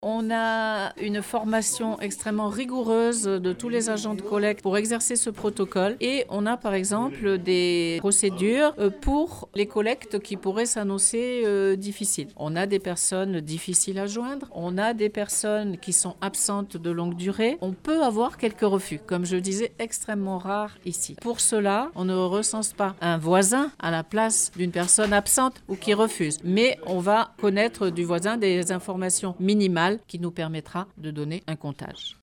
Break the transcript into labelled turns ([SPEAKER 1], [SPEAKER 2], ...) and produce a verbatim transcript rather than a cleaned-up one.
[SPEAKER 1] On a une formation extrêmement rigoureuse de tous les agents de collecte pour exercer ce protocole et on a par exemple des procédures pour les collectes qui pourraient s'annoncer euh, difficiles. On a des personnes difficiles à joindre, on a des personnes qui sont absentes de longue durée. On peut avoir quelques refus, comme je le disais, extrêmement rares ici. Pour cela, on ne recense pas un voisin à la place d'une personne absente ou qui refuse, mais on va connaître du voisin des informations minimales qui nous permettra de donner un comptage.